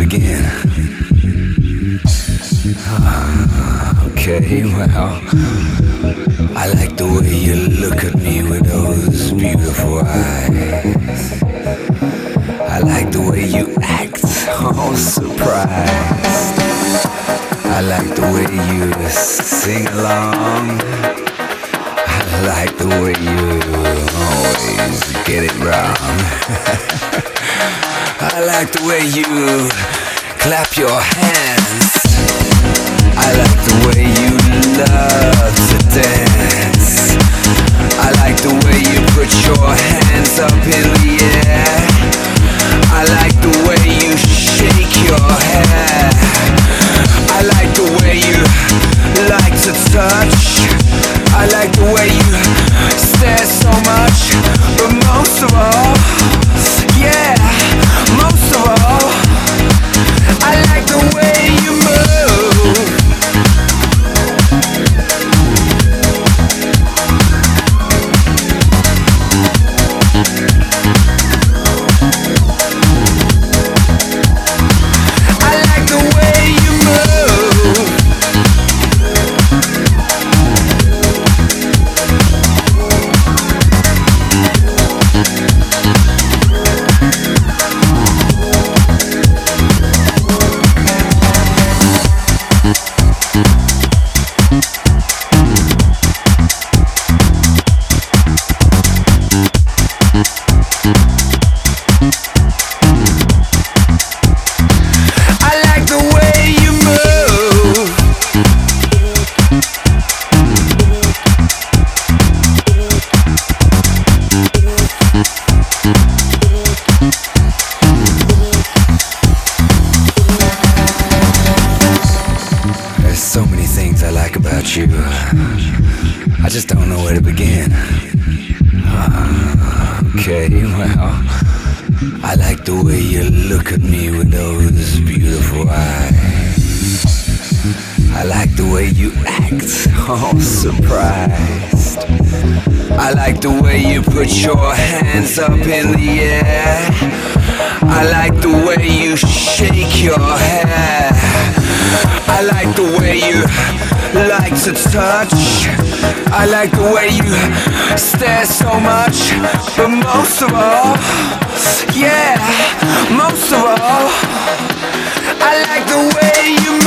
begin? Okay, well, I like the way you look at me with those beautiful eyes. I like the way you act, all surprised. I like the way you sing along. I like the way you always get it wrong. I like the way you clap your hands. I like the way you love to dance. I like the way you put your hands up in the air. I like the way you shake your hair. I like the way you like to touch. I like the way you stare so much. But most of all, yeah, most of all, I like the way you move. I like the way you move. So many things I like about you. I just don't know where to begin. Okay, well, I like the way you look at me with those beautiful eyes. I like the way you act, all surprised. I like the way you put your hands up in the air. I like the way you shake your hair. I like the way you like to touch. I like the way you stare so much. But most of all, yeah, most of all, I like the way you